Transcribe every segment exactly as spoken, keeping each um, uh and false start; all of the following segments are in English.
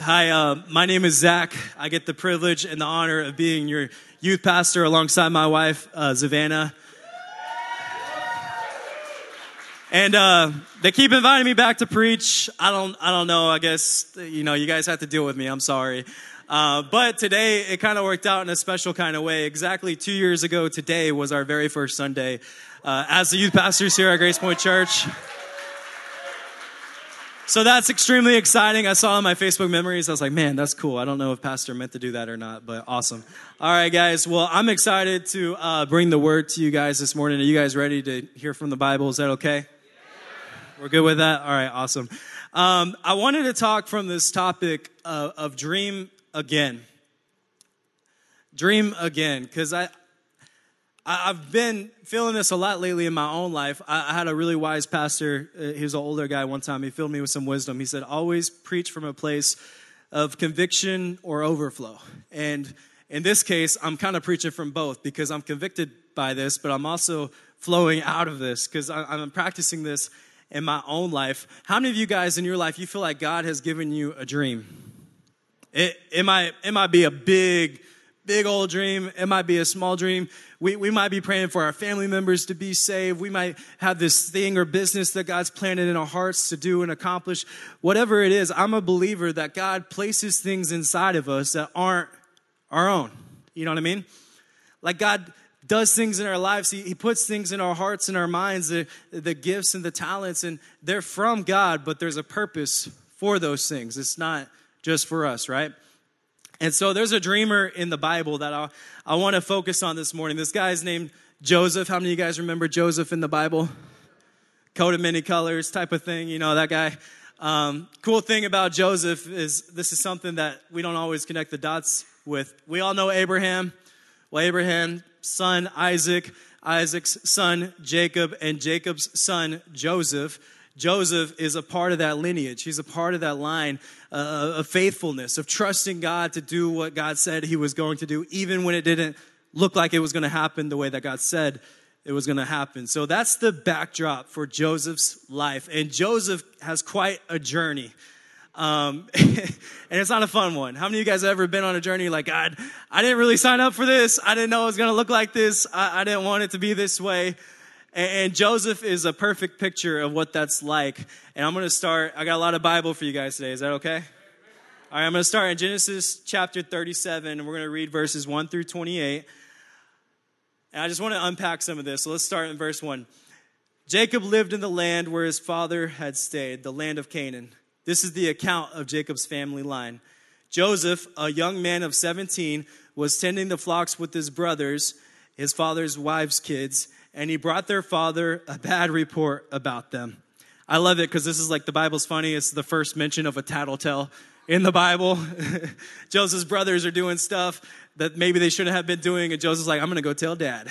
Hi, uh, my name is Zach. I get the privilege and the honor of being your youth pastor alongside my wife, uh, Savannah. And uh, they keep inviting me back to preach. I don't, I don't know. I guess you know, you guys have to deal with me. I'm sorry, uh, but today it kind of worked out in a special kind of way. Exactly two years ago, today was our very first Sunday uh, as the youth pastors here at Grace Point Church. So that's extremely exciting. I saw in my Facebook memories, I was like, man, that's cool. I don't know if Pastor meant to do that or not, but awesome. All right, guys. Well, I'm excited to uh, bring the word to you guys this morning. Are you guys ready to hear from the Bible? Is that okay? We're good with that? All right, awesome. Um, I wanted to talk from this topic of, of dream again. Dream again, because I, I've been feeling this a lot lately in my own life. I had a really wise pastor. He was an older guy one time. He filled me with some wisdom. He said, always preach from a place of conviction or overflow. And in this case, I'm kind of preaching from both because I'm convicted by this, but I'm also flowing out of this because I'm practicing this in my own life. How many of you guys in your life, you feel like God has given you a dream? It, it, might, it might be a big Big old dream. It might be a small dream. We we might be praying for our family members to be saved. We might have this thing or business that God's planted in our hearts to do and accomplish. Whatever it is, I'm a believer that God places things inside of us that aren't our own. You know what I mean? Like God does things in our lives. He, he puts things in our hearts and our minds, the, the gifts and the talents, and they're from God, but there's a purpose for those things. It's not just for us, right? And so there's a dreamer in the Bible that I, I want to focus on this morning. This guy's named Joseph. How many of you guys remember Joseph in the Bible? Coat of many colors type of thing, you know, that guy. Um, cool thing about Joseph is this is something that we don't always connect the dots with. We all know Abraham. Well, Abraham's son Isaac, Isaac's son Jacob, and Jacob's son Joseph. Joseph is a part of that lineage. He's a part of that line uh, of faithfulness, of trusting God to do what God said he was going to do, even when it didn't look like it was going to happen the way that God said it was going to happen. So that's the backdrop for Joseph's life. And Joseph has quite a journey. Um, and it's not a fun one. How many of you guys have ever been on a journey like, God, I didn't really sign up for this. I didn't know it was going to look like this. I, I didn't want it to be this way. And Joseph is a perfect picture of what that's like. And I'm going to start, I got a lot of Bible for you guys today. Is that okay? All right, I'm going to start in Genesis chapter thirty-seven, and we're going to read verses one through twenty-eight. And I just want to unpack some of this. So let's start in verse one. Jacob lived in the land where his father had stayed, the land of Canaan. This is the account of Jacob's family line. Joseph, a young man of seventeen, was tending the flocks with his brothers, his father's wives' kids, and he brought their father a bad report about them. I love it because this is like the Bible's funny. It's the first mention of a tattletale in the Bible. Joseph's brothers are doing stuff that maybe they shouldn't have been doing, and Joseph's like, I'm going to go tell dad.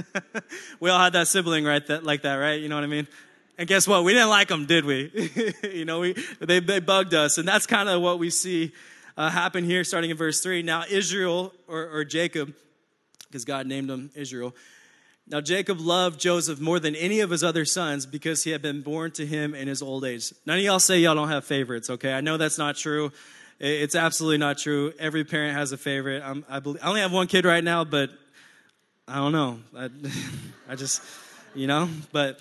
We all had that sibling right that, like that, right? You know what I mean? And guess what? We didn't like them, did we? you know, we they, they bugged us, and that's kind of what we see uh, happen here starting in verse three. Now Israel, or, or Jacob, because God named him Israel, Now Jacob loved Joseph more than any of his other sons because he had been born to him in his old age. None of y'all say y'all don't have favorites, okay? I know that's not true. It's absolutely not true. Every parent has a favorite. I'm, I, believe, I only have one kid right now, but I don't know. I, I just, you know, but...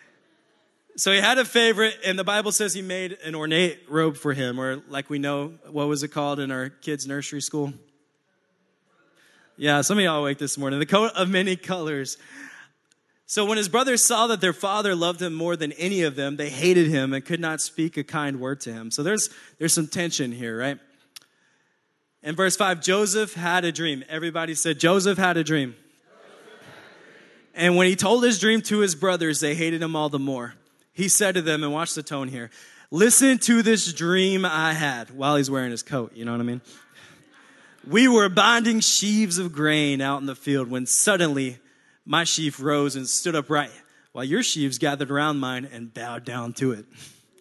So he had a favorite, and the Bible says he made an ornate robe for him, or like we know, what was it called in our kids' nursery school? Yeah, some of y'all awake this morning. The coat of many colors. So when his brothers saw that their father loved him more than any of them, they hated him and could not speak a kind word to him. So there's there's some tension here, right? In verse five, Joseph had a dream. Everybody said, Joseph had a dream. And when he told his dream to his brothers, they hated him all the more. He said to them, and watch the tone here, listen to this dream I had, while he's wearing his coat, you know what I mean? We were binding sheaves of grain out in the field when suddenly my sheaf rose and stood upright, while your sheaves gathered around mine and bowed down to it.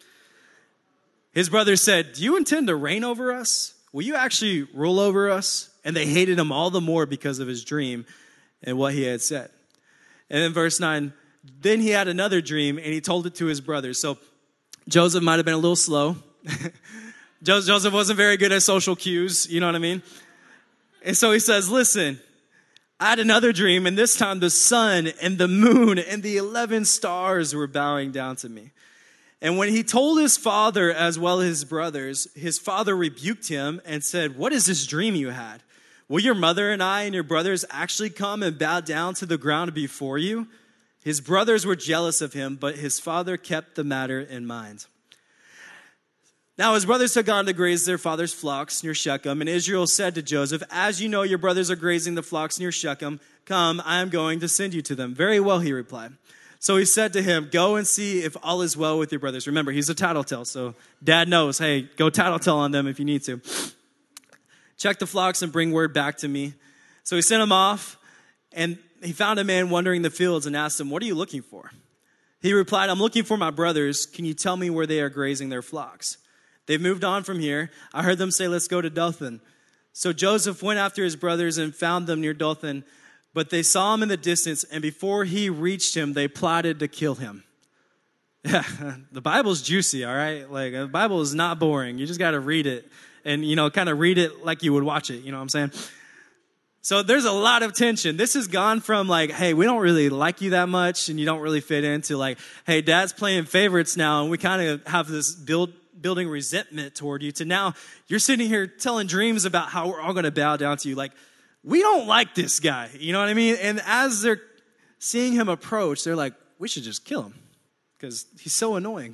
His brothers said, do you intend to reign over us? Will you actually rule over us? And they hated him all the more because of his dream and what he had said. And in verse nine, then he had another dream and he told it to his brothers. So Joseph might have been a little slow. Joseph wasn't very good at social cues, you know what I mean? And so he says, listen, I had another dream, and this time the sun and the moon and the eleven stars were bowing down to me. And when he told his father as well as his brothers, his father rebuked him and said, what is this dream you had? Will your mother and I and your brothers actually come and bow down to the ground before you? His brothers were jealous of him, but his father kept the matter in mind. Now his brothers had gone to graze their father's flocks near Shechem, and Israel said to Joseph, as you know your brothers are grazing the flocks near Shechem, come, I am going to send you to them. Very well, he replied. So he said to him, go and see if all is well with your brothers. Remember, he's a tattletale, so dad knows, hey, go tattletale on them if you need to. Check the flocks and bring word back to me. So he sent him off, and he found a man wandering the fields and asked him, what are you looking for? He replied, I'm looking for my brothers. Can you tell me where they are grazing their flocks? They've moved on from here. I heard them say, let's go to Dothan. So Joseph went after his brothers and found them near Dothan. But they saw him in the distance, and before he reached him, they plotted to kill him. Yeah, the Bible's juicy, all right? Like, the Bible is not boring. You just got to read it and, you know, kind of read it like you would watch it. You know what I'm saying? So there's a lot of tension. This has gone from like, hey, we don't really like you that much, and you don't really fit into like, hey, dad's playing favorites now, and we kind of have this build building resentment toward you, to now you're sitting here telling dreams about how we're all going to bow down to you. Like, we don't like this guy. You know what I mean? And as they're seeing him approach, they're like, we should just kill him because he's so annoying.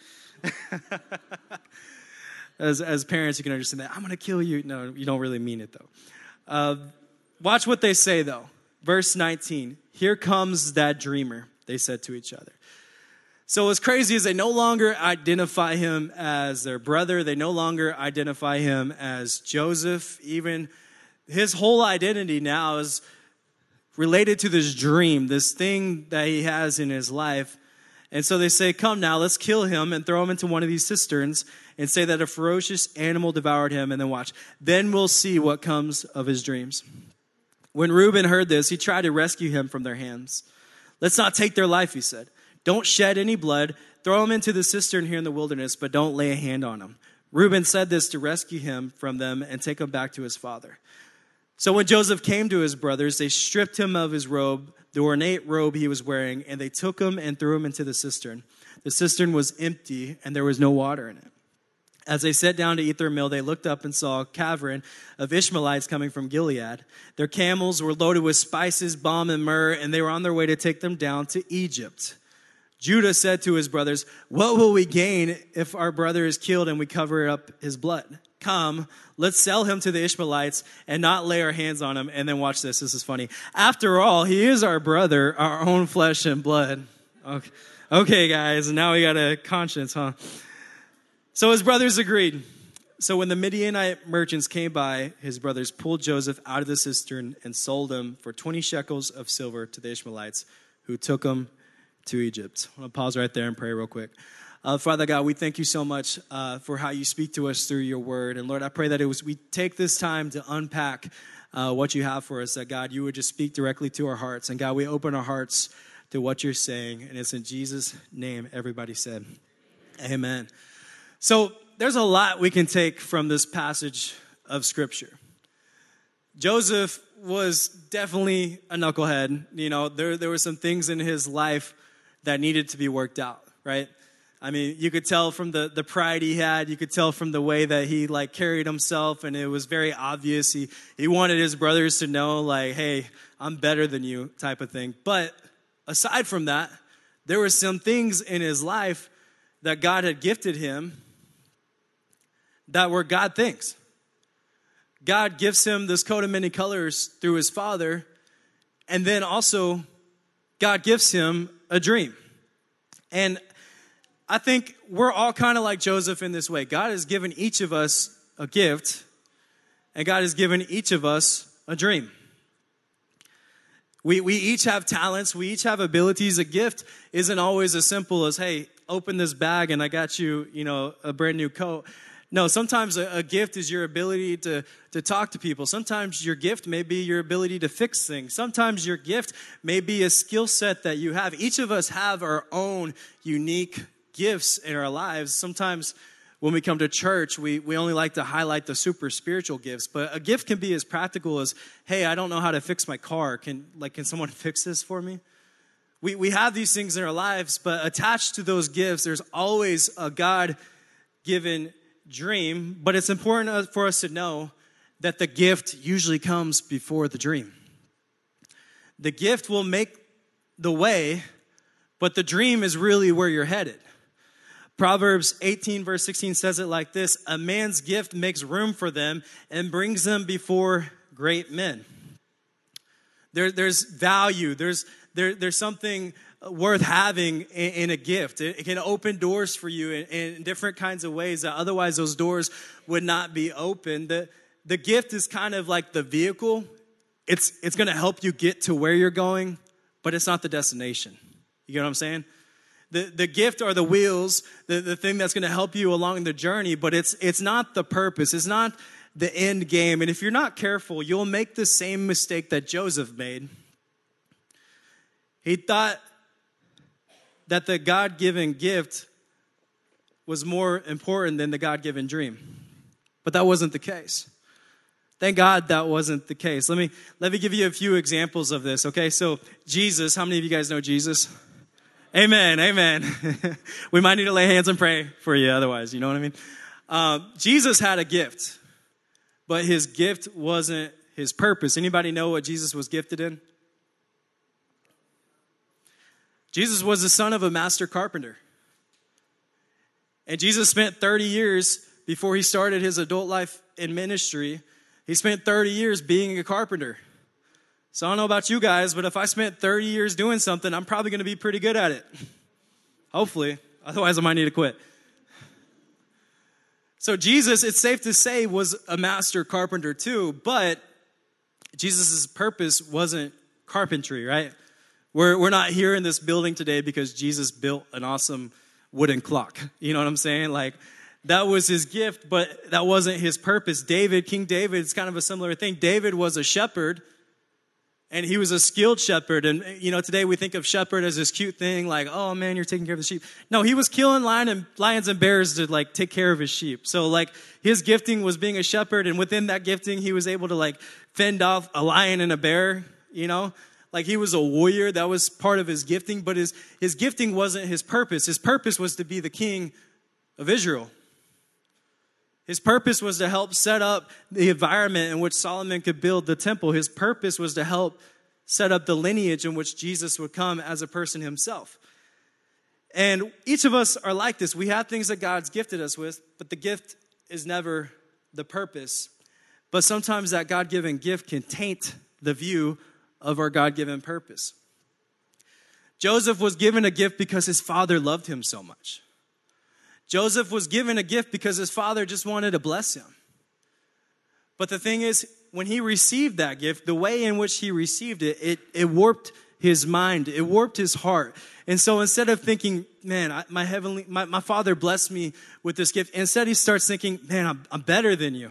as, as parents, you can understand that. I'm going to kill you. No, you don't really mean it, though. Uh, watch what they say, though. Verse nineteen. Here comes that dreamer, they said to each other. So what's crazy is they no longer identify him as their brother. They no longer identify him as Joseph. Even his whole identity now is related to this dream, this thing that he has in his life. And so they say, come now, let's kill him and throw him into one of these cisterns and say that a ferocious animal devoured him, and then watch. Then we'll see what comes of his dreams. When Reuben heard this, he tried to rescue him from their hands. Let's not take their life, he said. Don't shed any blood. Throw him into the cistern here in the wilderness, but don't lay a hand on him. Reuben said this to rescue him from them and take him back to his father. So when Joseph came to his brothers, they stripped him of his robe, the ornate robe he was wearing, and they took him and threw him into the cistern. The cistern was empty, and there was no water in it. As they sat down to eat their meal, they looked up and saw a caravan of Ishmaelites coming from Gilead. Their camels were loaded with spices, balm, and myrrh, and they were on their way to take them down to Egypt. Judah said to his brothers, what will we gain if our brother is killed and we cover up his blood? Come, let's sell him to the Ishmaelites and not lay our hands on him. And then watch this. This is funny. After all, he is our brother, our own flesh and blood. Okay, okay guys, now we got a conscience, huh? So his brothers agreed. So when the Midianite merchants came by, his brothers pulled Joseph out of the cistern and sold him for twenty shekels of silver to the Ishmaelites, who took him to Egypt. I'm going to pause right there and pray real quick. Uh, Father God, we thank you so much uh, for how you speak to us through your word. And Lord, I pray that it was we take this time to unpack uh, what you have for us, that God, you would just speak directly to our hearts. And God, we open our hearts to what you're saying. And it's in Jesus' name, everybody said, amen. So there's a lot we can take from this passage of Scripture. Joseph was definitely a knucklehead. You know, there, there were some things in his life that needed to be worked out, right? I mean, you could tell from the, the pride he had. You could tell from the way that he, like, carried himself, and it was very obvious. He, he wanted his brothers to know, like, hey, I'm better than you type of thing. But aside from that, there were some things in his life that God had gifted him that were God things. God gives him this coat of many colors through his father, and then also God gives him a dream. And I think we're all kind of like Joseph in this way. God has given each of us a gift, and God has given each of us a dream. We we each have talents. We each have abilities. A gift isn't always as simple as, hey, open this bag and I got you, you know, a brand new coat. No, sometimes a, a gift is your ability to, to talk to people. Sometimes your gift may be your ability to fix things. Sometimes your gift may be a skill set that you have. Each of us have our own unique gifts in our lives. Sometimes when we come to church, we, we only like to highlight the super spiritual gifts. But a gift can be as practical as, hey, I don't know how to fix my car. Can like can someone fix this for me? We we have these things in our lives, but attached to those gifts, there's always a God-given dream. But it's important for us to know that the gift usually comes before the dream. The gift will make the way, but the dream is really where you're headed. Proverbs eighteen verse sixteen says it like this: a man's gift makes room for them and brings them before great men. There, there's value. There's there, there's something worth having in, in a gift. It, it can open doors for you in, in different kinds of ways that otherwise those doors would not be open. The, the gift is kind of like the vehicle. It's, it's going to help you get to where you're going, but it's not the destination. You get what I'm saying? The, the gift are the wheels, the, the thing that's going to help you along the journey, but it's, it's not the purpose. It's not the end game. And if you're not careful, you'll make the same mistake that Joseph made. He thought that the God-given gift was more important than the God-given dream. But that wasn't the case. Thank God that wasn't the case. Let me, let me give you a few examples of this, okay? So Jesus, how many of you guys know Jesus? Amen, amen. We might need to lay hands and pray for you otherwise, you know what I mean? Um, Jesus had a gift, but his gift wasn't his purpose. Anybody know what Jesus was gifted in? Jesus was the son of a master carpenter. And Jesus spent thirty years before he started his adult life in ministry. He spent thirty years being a carpenter. So I don't know about you guys, but if I spent thirty years doing something, I'm probably going to be pretty good at it. Hopefully. Otherwise, I might need to quit. So Jesus, it's safe to say, was a master carpenter too, but Jesus' purpose wasn't carpentry, right? We're, we're not here in this building today because Jesus built an awesome wooden clock. You know what I'm saying? Like, that was his gift, but that wasn't his purpose. David, King David, it's kind of a similar thing. David was a shepherd, and he was a skilled shepherd. And, you know, today we think of shepherd as this cute thing, like, oh, man, you're taking care of the sheep. No, he was killing lion and, lions and bears to, like, take care of his sheep. So, like, his gifting was being a shepherd, and within that gifting, he was able to, like, fend off a lion and a bear, you know? Like, he was a warrior. That was part of his gifting, but his, his gifting wasn't his purpose. His purpose was to be the king of Israel. His purpose was to help set up the environment in which Solomon could build the temple. His purpose was to help set up the lineage in which Jesus would come as a person himself. And each of us are like this. We have things that God's gifted us with, but the gift is never the purpose. But sometimes that God-given gift can taint the view of our God-given purpose. Joseph was given a gift because his father loved him so much. Joseph was given a gift because his father just wanted to bless him. But the thing is, when he received that gift, the way in which he received it, it, it warped his mind. It warped his heart. And so instead of thinking, man, I, my heavenly, my, my father blessed me with this gift, instead he starts thinking, man, I'm, I'm better than you.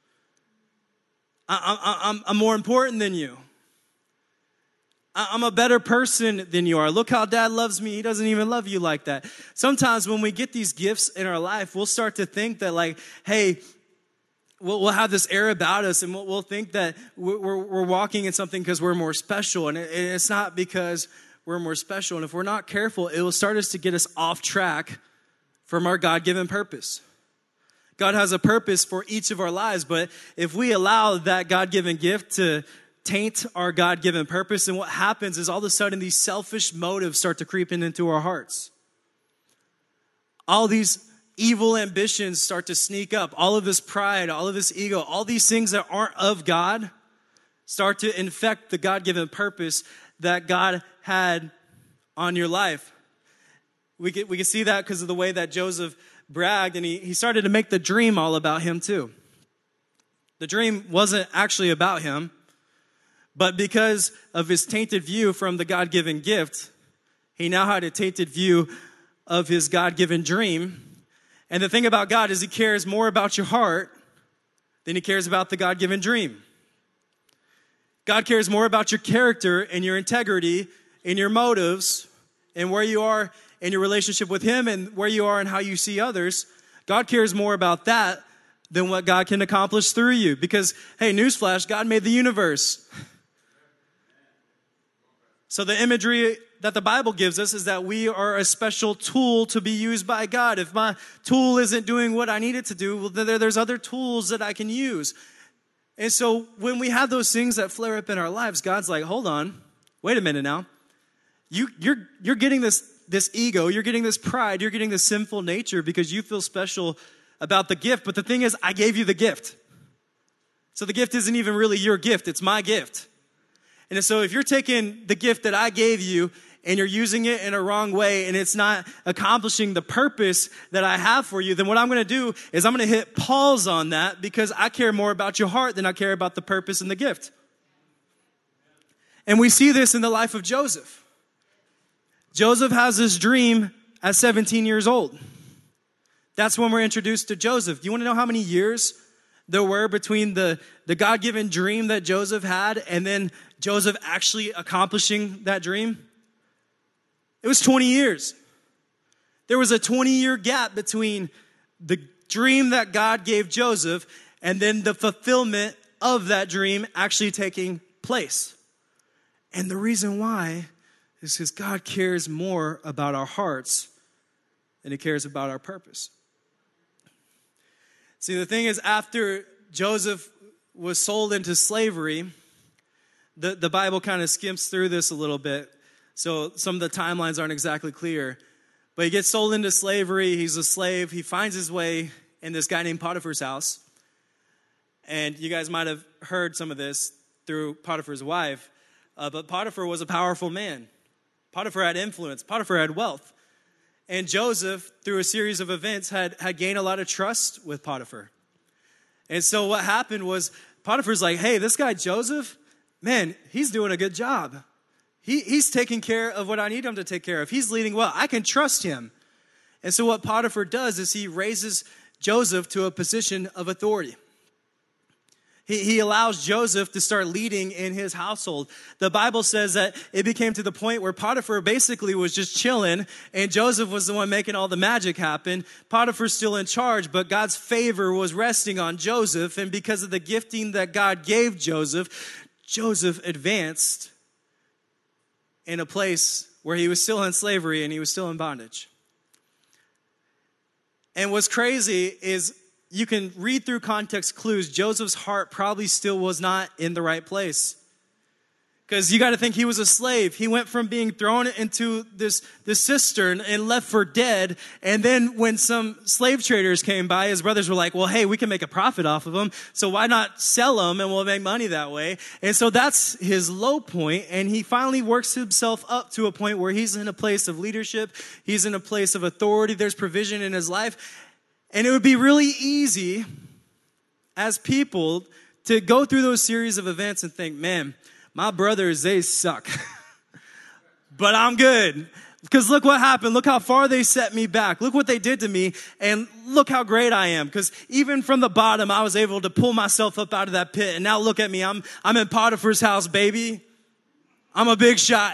I, I, I'm, I'm more important than you. I'm a better person than you are. Look how dad loves me. He doesn't even love you like that. Sometimes when we get these gifts in our life, we'll start to think that, like, hey, we'll, we'll have this air about us, and we'll, we'll think that we're, we're, we're walking in something because we're more special. And it, it's not because we're more special. And if we're not careful, it will start us to get us off track from our God-given purpose. God has a purpose for each of our lives, but if we allow that God-given gift to taint our God-given purpose, and what happens is all of a sudden these selfish motives start to creep in into our hearts. All these evil ambitions start to sneak up. All of this pride, all of this ego, all these things that aren't of God start to infect the God-given purpose that God had on your life. We can, we can see that because of the way that Joseph bragged, and he, he started to make the dream all about him too. The dream wasn't actually about him. But because of his tainted view from the God-given gift, he now had a tainted view of his God-given dream. And the thing about God is he cares more about your heart than he cares about the God-given dream. God cares more about your character and your integrity and your motives and where you are in your relationship with him and where you are and how you see others. God cares more about that than what God can accomplish through you. Because, hey, newsflash, God made the universe. So the imagery that the Bible gives us is that we are a special tool to be used by God. If my tool isn't doing what I need it to do, well, then there's other tools that I can use. And so when we have those things that flare up in our lives, God's like, hold on, wait a minute now. You, you're, you're getting this, this ego, you're getting this pride, you're getting this sinful nature because you feel special about the gift. But the thing is, I gave you the gift. So the gift isn't even really your gift, it's my gift. And so if you're taking the gift that I gave you and you're using it in a wrong way and it's not accomplishing the purpose that I have for you, then what I'm going to do is I'm going to hit pause on that because I care more about your heart than I care about the purpose and the gift. And we see this in the life of Joseph. Joseph has this dream at seventeen years old. That's when we're introduced to Joseph. Do you want to know how many years there were between the, the God-given dream that Joseph had and then Joseph actually accomplishing that dream? It was twenty years. There was a twenty-year gap between the dream that God gave Joseph and then the fulfillment of that dream actually taking place. And the reason why is because God cares more about our hearts than he cares about our purpose. See, the thing is, after Joseph was sold into slavery, the, the Bible kind of skims through this a little bit. So some of the timelines aren't exactly clear. But he gets sold into slavery. He's a slave. He finds his way in this guy named Potiphar's house. And you guys might have heard some of this through Potiphar's wife. Uh, but Potiphar was a powerful man. Potiphar had influence. Potiphar had wealth. And Joseph, through a series of events, had, had gained a lot of trust with Potiphar. And so what happened was Potiphar's like, hey, this guy Joseph, man, he's doing a good job. He, he's taking care of what I need him to take care of. He's leading well. I can trust him. And so what Potiphar does is he raises Joseph to a position of authority. He, he allows Joseph to start leading in his household. The Bible says that it became to the point where Potiphar basically was just chilling and Joseph was the one making all the magic happen. Potiphar's still in charge, but God's favor was resting on Joseph. And because of the gifting that God gave Joseph, Joseph advanced in a place where he was still in slavery and he was still in bondage. And what's crazy is you can read through context clues. Joseph's heart probably still was not in the right place. Because you got to think he was a slave. He went from being thrown into this, this cistern and left for dead. And then when some slave traders came by, his brothers were like, well, hey, we can make a profit off of them. So why not sell them and we'll make money that way? And so that's his low point. And he finally works himself up to a point where he's in a place of leadership. He's in a place of authority. There's provision in his life. And it would be really easy as people to go through those series of events and think, man, my brothers, they suck. But I'm good. Because look what happened. Look how far they set me back. Look what they did to me. And look how great I am. Because even from the bottom, I was able to pull myself up out of that pit. And now look at me. I'm, I'm in Potiphar's house, baby. I'm a big shot.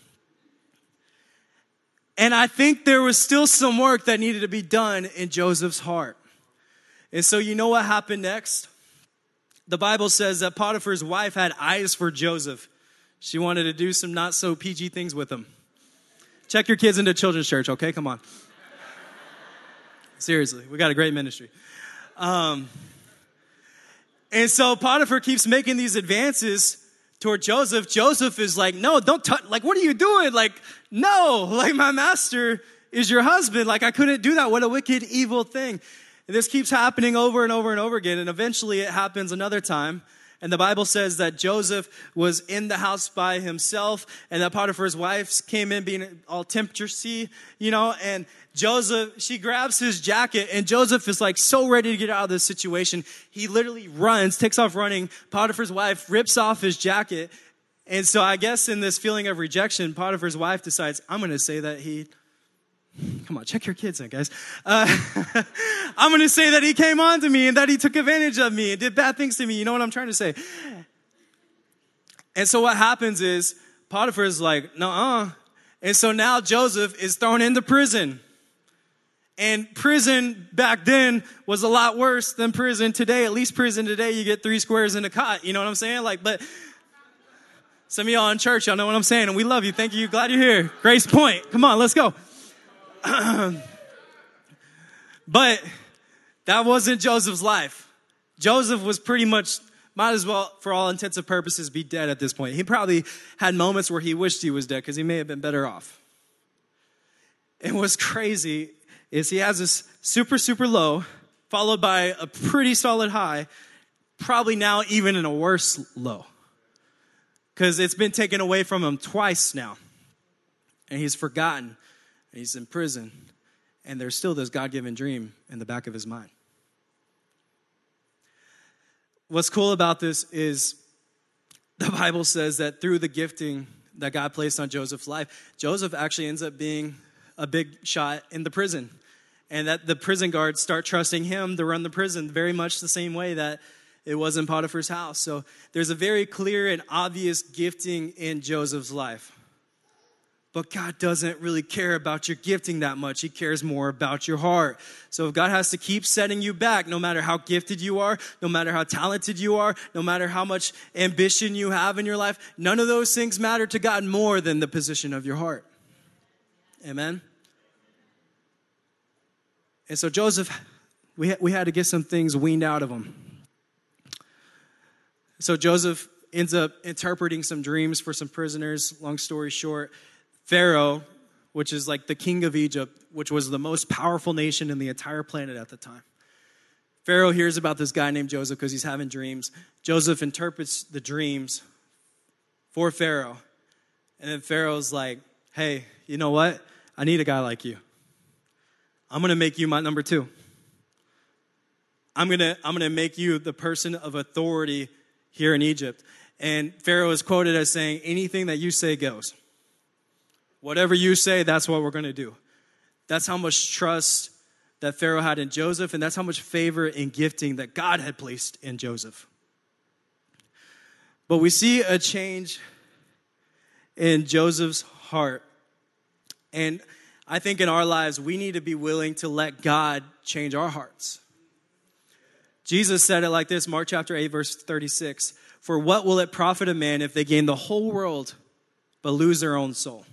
And I think there was still some work that needed to be done in Joseph's heart. And so you know what happened next? The Bible says that Potiphar's wife had eyes for Joseph. She wanted to do some not so P G things with him. Check your kids into children's church, okay? Come on. Seriously, we got a great ministry. Um, and so Potiphar keeps making these advances toward Joseph. Joseph is like, no, don't touch. Like, what are you doing? Like, no, like my master is your husband. Like, I couldn't do that. What a wicked, evil thing. And this keeps happening over and over and over again. And eventually it happens another time. And the Bible says that Joseph was in the house by himself. And that Potiphar's wife came in being all temptressy, you know. And Joseph, she grabs his jacket. And Joseph is like so ready to get out of this situation. He literally runs, takes off running. Potiphar's wife rips off his jacket. And so I guess in this feeling of rejection, Potiphar's wife decides, I'm going to say that he... Come on, check your kids in, guys. Uh, I'm going to say that he came on to me and that he took advantage of me and did bad things to me. You know what I'm trying to say? And so what happens is Potiphar is like, nuh-uh. And so now Joseph is thrown into prison. And prison back then was a lot worse than prison today. At least prison today, you get three squares in a cot. You know what I'm saying? Like, but some of y'all in church, y'all know what I'm saying. And we love you. Thank you. Glad you're here. Grace Point. Come on, let's go. But that wasn't Joseph's life. Joseph was pretty much, might as well, for all intents and purposes, be dead at this point. He probably had moments where he wished he was dead because he may have been better off. And what's crazy is he has this super, super low, followed by a pretty solid high, probably now even in a worse low. Because it's been taken away from him twice now. And he's forgotten. And he's in prison. And there's still this God-given dream in the back of his mind. What's cool about this is the Bible says that through the gifting that God placed on Joseph's life, Joseph actually ends up being a big shot in the prison. And that the prison guards start trusting him to run the prison very much the same way that it was in Potiphar's house. So there's a very clear and obvious gifting in Joseph's life. But God doesn't really care about your gifting that much. He cares more about your heart. So if God has to keep setting you back, no matter how gifted you are, no matter how talented you are, no matter how much ambition you have in your life, none of those things matter to God more than the position of your heart. Amen? And so Joseph, we had, we had to get some things weaned out of him. So Joseph ends up interpreting some dreams for some prisoners. Long story short, Pharaoh, which is like the king of Egypt, which was the most powerful nation in the entire planet at the time. Pharaoh hears about this guy named Joseph because he's having dreams. Joseph interprets the dreams for Pharaoh. And then Pharaoh's like, hey, you know what? I need a guy like you. I'm going to make you my number two. I'm going to I'm going to make you the person of authority here in Egypt. And Pharaoh is quoted as saying, anything that you say goes. Whatever you say, that's what we're going to do. That's how much trust that Pharaoh had in Joseph, and that's how much favor and gifting that God had placed in Joseph. But we see a change in Joseph's heart. And I think in our lives, we need to be willing to let God change our hearts. Jesus said it like this, Mark chapter eight, verse thirty-six. For what will it profit a man if they gain the whole world but lose their own soul?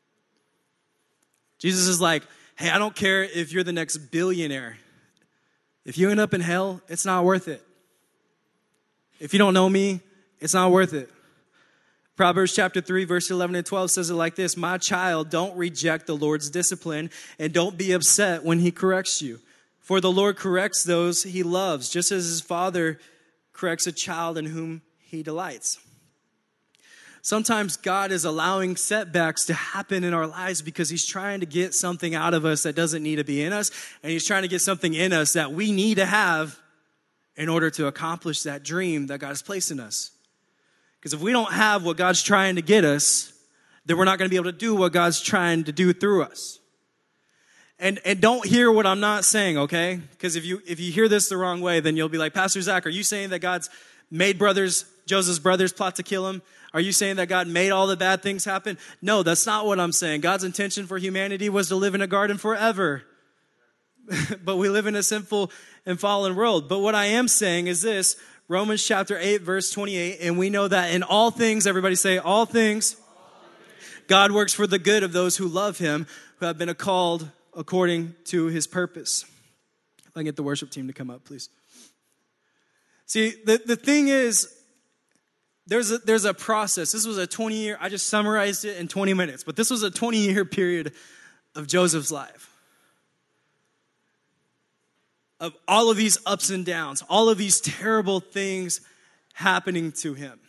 Jesus is like, hey, I don't care if you're the next billionaire. If you end up in hell, it's not worth it. If you don't know me, it's not worth it. Proverbs chapter three, verse eleven and twelve says it like this. My child, don't reject the Lord's discipline and don't be upset when he corrects you. For the Lord corrects those he loves, just as his father corrects a child in whom he delights. Sometimes God is allowing setbacks to happen in our lives because he's trying to get something out of us that doesn't need to be in us. And he's trying to get something in us that we need to have in order to accomplish that dream that God has placed in us. Because if we don't have what God's trying to get us, then we're not going to be able to do what God's trying to do through us. And and don't hear what I'm not saying, okay? Because if you if you hear this the wrong way, then you'll be like, Pastor Zach, are you saying that God's made brothers, Joseph's brothers plot to kill him? Are you saying that God made all the bad things happen? No, that's not what I'm saying. God's intention for humanity was to live in a garden forever. But we live in a sinful and fallen world. But what I am saying is this, Romans chapter eight, verse twenty-eight, and we know that in all things, everybody say, all things, God works for the good of those who love him, who have been called according to his purpose. If I can get the worship team to come up, please. See, the, the thing is, there's a, there's a process. This was a twenty-year, I just summarized it in twenty minutes, but this was a twenty-year period of Joseph's life. Of all of these ups and downs, all of these terrible things happening to him.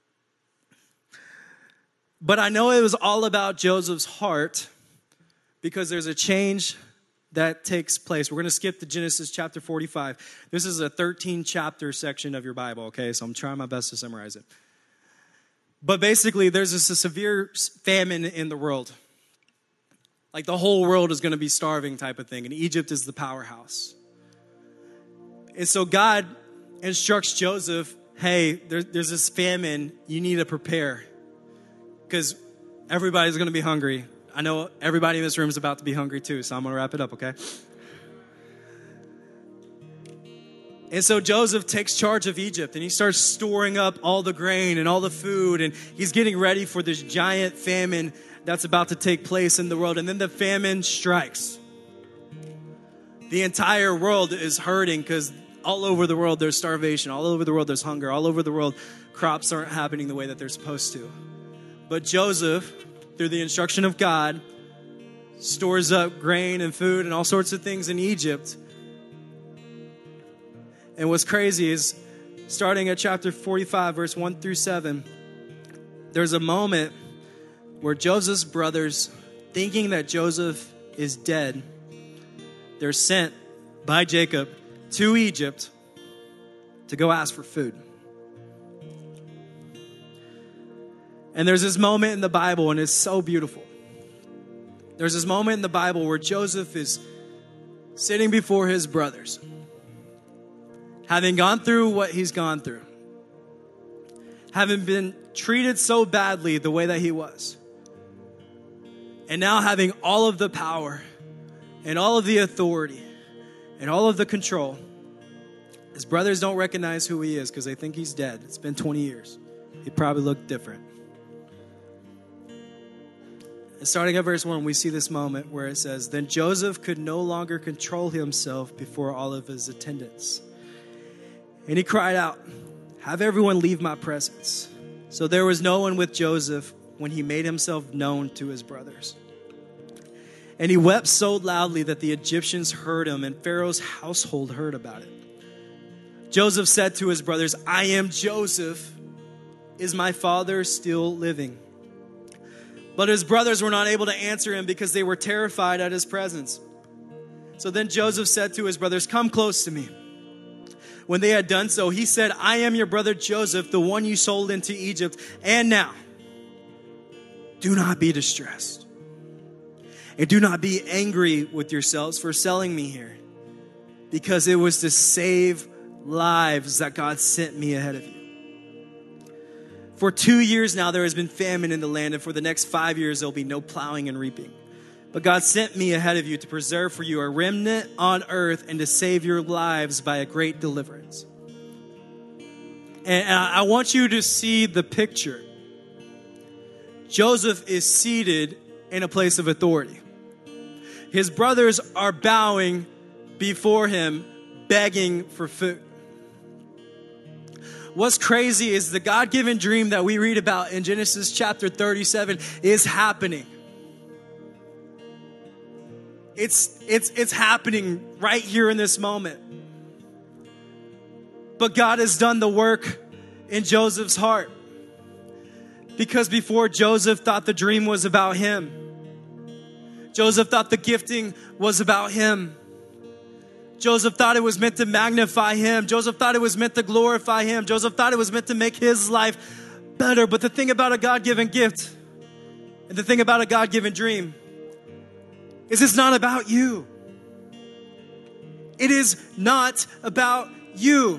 But I know it was all about Joseph's heart because there's a change that takes place. We're going to skip to Genesis chapter forty-five. This is a thirteen chapter section of your Bible, okay? So I'm trying my best to summarize it. But basically, there's this a severe famine in the world. Like the whole world is going to be starving type of thing. And Egypt is the powerhouse. And so God instructs Joseph, hey, there, there's this famine. You need to prepare. Because everybody's going to be hungry. I know everybody in this room is about to be hungry too, so I'm going to wrap it up, okay? And so Joseph takes charge of Egypt and he starts storing up all the grain and all the food, and he's getting ready for this giant famine that's about to take place in the world. And then the famine strikes. The entire world is hurting because all over the world there's starvation. All over the world there's hunger. All over the world crops aren't happening the way that they're supposed to. But Joseph, through the instruction of God, stores up grain and food and all sorts of things in Egypt. And what's crazy is, starting at chapter forty-five, verse one through seven, there's a moment where Joseph's brothers, thinking that Joseph is dead, they're sent by Jacob to Egypt to go ask for food. And there's this moment in the Bible, and it's so beautiful. There's this moment in the Bible where Joseph is sitting before his brothers, having gone through what he's gone through, having been treated so badly the way that he was, and now having all of the power and all of the authority and all of the control. His brothers don't recognize who he is because they think he's dead. It's been twenty years. He probably looked different. And starting at verse one, we see this moment where it says, "Then Joseph could no longer control himself before all of his attendants. And he cried out, 'Have everyone leave my presence.' So there was no one with Joseph when he made himself known to his brothers. And he wept so loudly that the Egyptians heard him, and Pharaoh's household heard about it. Joseph said to his brothers, 'I am Joseph. Is my father still living?' But his brothers were not able to answer him because they were terrified at his presence. So then Joseph said to his brothers, 'Come close to me.' When they had done so, he said, 'I am your brother Joseph, the one you sold into Egypt. And now, do not be distressed. And do not be angry with yourselves for selling me here, because it was to save lives that God sent me ahead of you. For two years now there has been famine in the land, and for the next five years there will be no plowing and reaping. But God sent me ahead of you to preserve for you a remnant on earth and to save your lives by a great deliverance.'" And I want you to see the picture. Joseph is seated in a place of authority. His brothers are bowing before him, begging for food. What's crazy is the God-given dream that we read about in Genesis chapter thirty-seven is happening. It's, it's, it's happening right here in this moment. But God has done the work in Joseph's heart. Because before, Joseph thought the dream was about him. Joseph thought the gifting was about him. Joseph thought it was meant to magnify him. Joseph thought it was meant to glorify him. Joseph thought it was meant to make his life better. But the thing about a God-given gift and the thing about a God-given dream is it's not about you. It is not about you.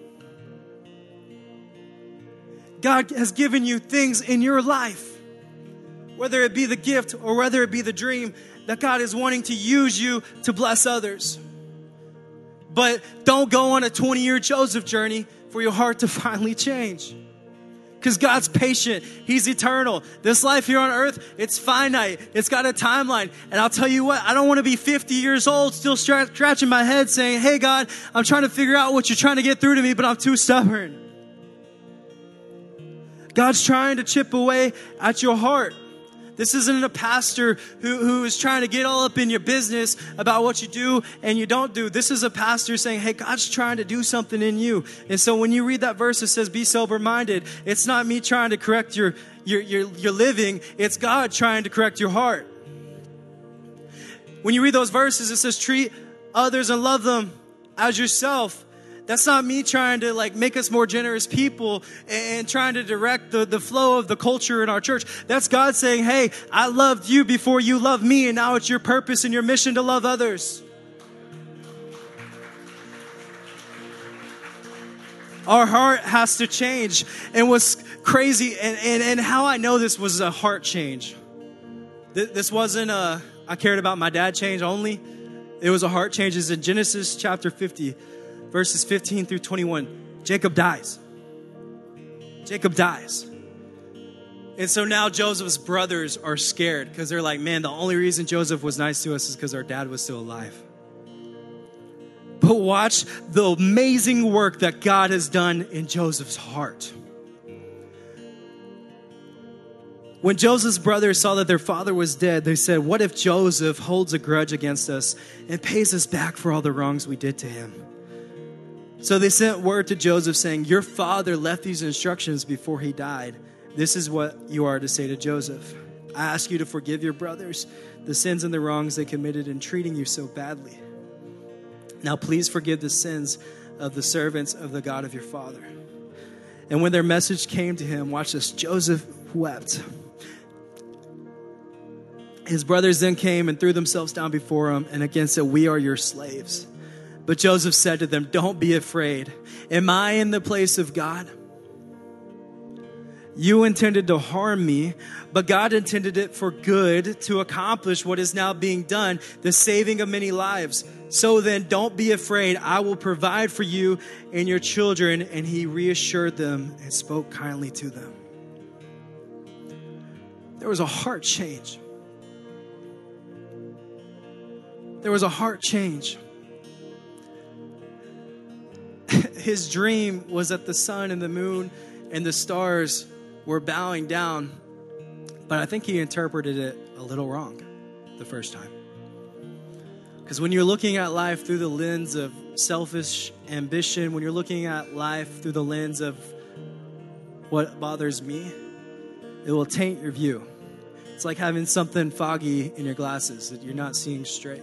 God has given you things in your life, whether it be the gift or whether it be the dream, that God is wanting to use you to bless others. But don't go on a twenty-year Joseph journey for your heart to finally change. Because God's patient. He's eternal. This life here on earth, it's finite. It's got a timeline. And I'll tell you what, I don't want to be fifty years old still scratching my head saying, "Hey God, I'm trying to figure out what you're trying to get through to me, but I'm too stubborn." God's trying to chip away at your heart. This isn't a pastor who, who is trying to get all up in your business about what you do and you don't do. This is a pastor saying, hey, God's trying to do something in you. And so when you read that verse that says, be sober-minded, it's not me trying to correct your, your, your, your living. It's God trying to correct your heart. When you read those verses, it says, treat others and love them as yourself. That's not me trying to like make us more generous people and trying to direct the, the flow of the culture in our church. That's God saying, hey, I loved you before you loved me, and now it's your purpose and your mission to love others. Our heart has to change. And what's crazy, and, and, and how I know this was a heart change. This wasn't a, I cared about my dad change only. It was a heart change. It's in Genesis chapter fifty. verses fifteen through twenty-one, Jacob dies. Jacob dies. And so now Joseph's brothers are scared because they're like, man, the only reason Joseph was nice to us is because our dad was still alive. But watch the amazing work that God has done in Joseph's heart. When Joseph's brothers saw that their father was dead, they said, what if Joseph holds a grudge against us and pays us back for all the wrongs we did to him? So they sent word to Joseph saying, your father left these instructions before he died. This is what you are to say to Joseph. I ask you to forgive your brothers the sins and the wrongs they committed in treating you so badly. Now please forgive the sins of the servants of the God of your father. And when their message came to him, watch this, Joseph wept. His brothers then came and threw themselves down before him and again said, we are your slaves. But Joseph said to them, don't be afraid. Am I in the place of God? You intended to harm me, but God intended it for good to accomplish what is now being done, the saving of many lives. So then don't be afraid. I will provide for you and your children. And he reassured them and spoke kindly to them. There was a heart change. There was a heart change. His dream was that the sun and the moon and the stars were bowing down, but I think he interpreted it a little wrong the first time. Because when you're looking at life through the lens of selfish ambition, when you're looking at life through the lens of what bothers me, it will taint your view. It's like having something foggy in your glasses that you're not seeing straight.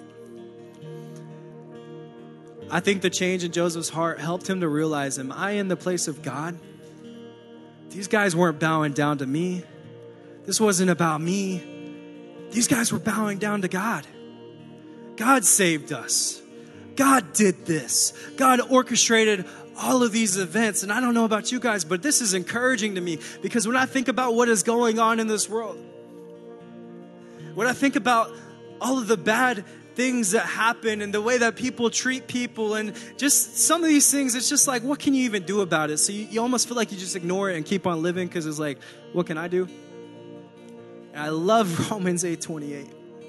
I think the change in Joseph's heart helped him to realize, am I in the place of God? These guys weren't bowing down to me. This wasn't about me. These guys were bowing down to God. God saved us. God did this. God orchestrated all of these events. And I don't know about you guys, but this is encouraging to me because when I think about what is going on in this world, when I think about all of the bad things that happen and the way that people treat people and just some of these things, it's just like, what can you even do about it? So you, you almost feel like you just ignore it and keep on living because it's like, what can I do? And I love Romans eight twenty-eight.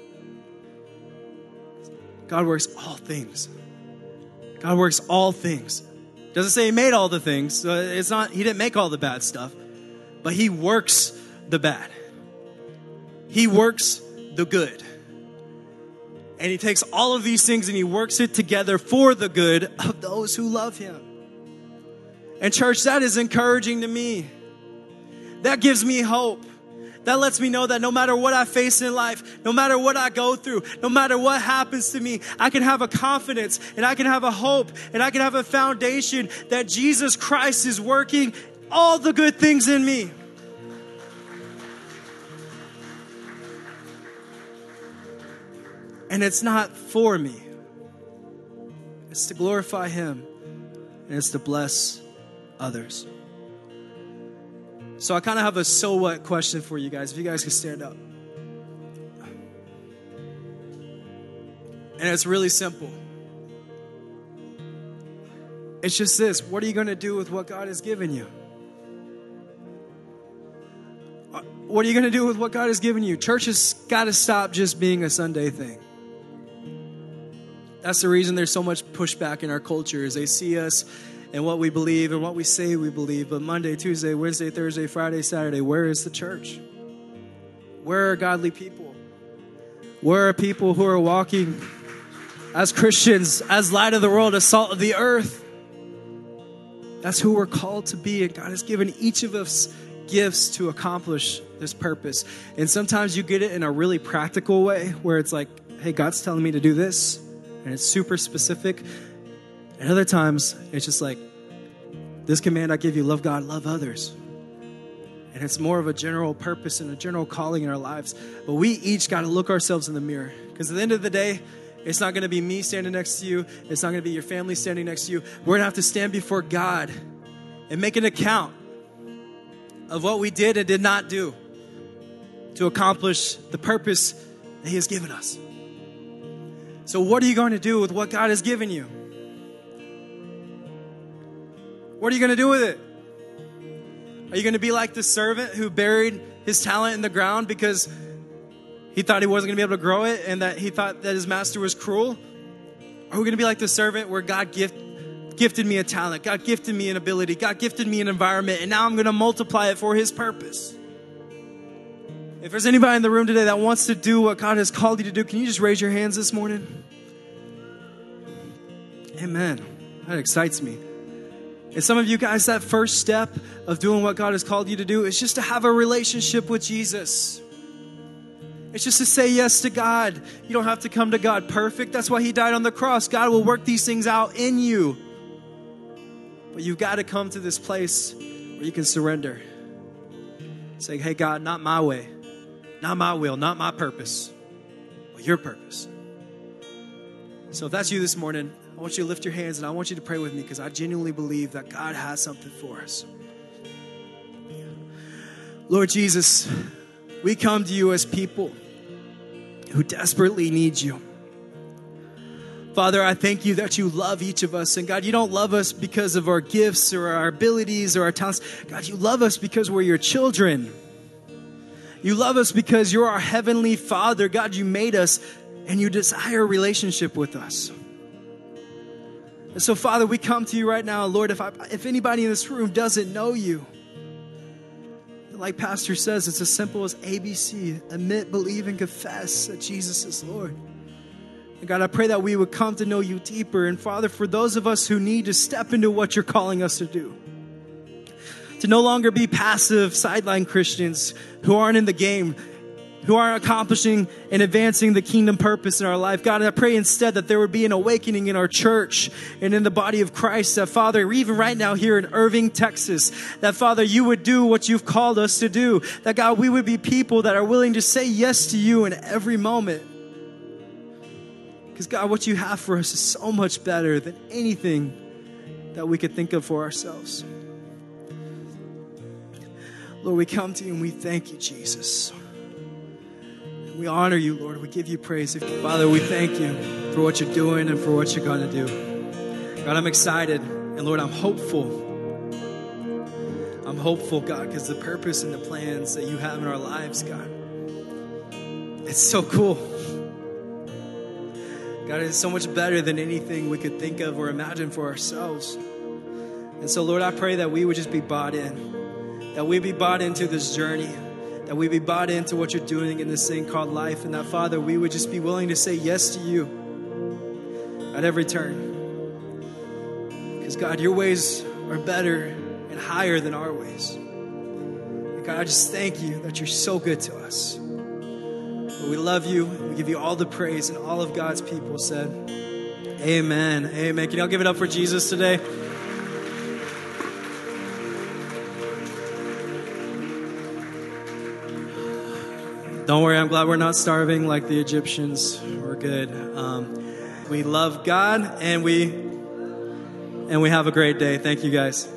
God works all things. God works all things. Doesn't say he made all the things. So it's not, he didn't make all the bad stuff, but he works the bad. He works the good. And he takes all of these things and he works it together for the good of those who love him. And church, that is encouraging to me. That gives me hope. That lets me know that no matter what I face in life, no matter what I go through, no matter what happens to me, I can have a confidence and I can have a hope and I can have a foundation that Jesus Christ is working all the good things in me. And it's not for me. It's to glorify him and it's to bless others. So I kind of have a so what question for you guys. If you guys can stand up. And it's really simple. It's just this. What are you going to do with what God has given you? What are you going to do with what God has given you? Church has got to stop just being a Sunday thing. That's the reason there's so much pushback in our culture is they see us and what we believe and what we say we believe. But Monday, Tuesday, Wednesday, Thursday, Friday, Saturday, where is the church? Where are godly people? Where are people who are walking as Christians, as light of the world, as salt of the earth? That's who we're called to be. And God has given each of us gifts to accomplish this purpose. And sometimes you get it in a really practical way where it's like, hey, God's telling me to do this. And it's super specific. And other times, it's just like, this command I give you, love God, love others. And it's more of a general purpose and a general calling in our lives. But we each got to look ourselves in the mirror. Because at the end of the day, it's not going to be me standing next to you. It's not going to be your family standing next to you. We're going to have to stand before God and make an account of what we did and did not do to accomplish the purpose that he has given us. So what are you going to do with what God has given you? What are you going to do with it? Are you going to be like the servant who buried his talent in the ground because he thought he wasn't going to be able to grow it and that he thought that his master was cruel? Or are we going to be like the servant where God gift, gifted me a talent, God gifted me an ability, God gifted me an environment, and now I'm going to multiply it for his purpose? If there's anybody in the room today that wants to do what God has called you to do, can you just raise your hands this morning? Amen. That excites me. And some of you guys, that first step of doing what God has called you to do is just to have a relationship with Jesus. It's just to say yes to God. You don't have to come to God perfect. That's why he died on the cross. God will work these things out in you. But you've got to come to this place where you can surrender. Say, hey, God, not my way, not my will, not my purpose, but your purpose. So if that's you this morning, I want you to lift your hands and I want you to pray with me because I genuinely believe that God has something for us. Lord Jesus, we come to you as people who desperately need you. Father, I thank you that you love each of us. And God, you don't love us because of our gifts or our abilities or our talents. God, you love us because we're your children. You love us because you're our heavenly Father. God, you made us and you desire a relationship with us. And so, Father, we come to you right now. Lord, if I, if anybody in this room doesn't know you, like Pastor says, it's as simple as A B C. Admit, believe, and confess that Jesus is Lord. And God, I pray that we would come to know you deeper. And Father, for those of us who need to step into what you're calling us to do, to no longer be passive sideline Christians who aren't in the game, who aren't accomplishing and advancing the kingdom purpose in our life. God, I pray instead that there would be an awakening in our church and in the body of Christ. That, Father, even right now here in Irving, Texas, that, Father, you would do what you've called us to do. That, God, we would be people that are willing to say yes to you in every moment. Because, God, what you have for us is so much better than anything that we could think of for ourselves. Lord, we come to you and we thank you, Jesus. We honor you, Lord. We give you praise. Father, we thank you for what you're doing and for what you're going to do. God, I'm excited. And Lord, I'm hopeful. I'm hopeful, God, because the purpose and the plans that you have in our lives, God, it's so cool. God, it's so much better than anything we could think of or imagine for ourselves. And so, Lord, I pray that we would just be bought in, that we be bought into this journey, that we be bought into what you're doing in this thing called life, and that, Father, we would just be willing to say yes to you at every turn. Because, God, your ways are better and higher than our ways. And God, I just thank you that you're so good to us. But we love you. We give you all the praise, and all of God's people said, amen. Amen. Can y'all give it up for Jesus today? Don't worry, I'm glad we're not starving like the Egyptians. We're good. Um, we love God, and we and we have a great day. Thank you, guys.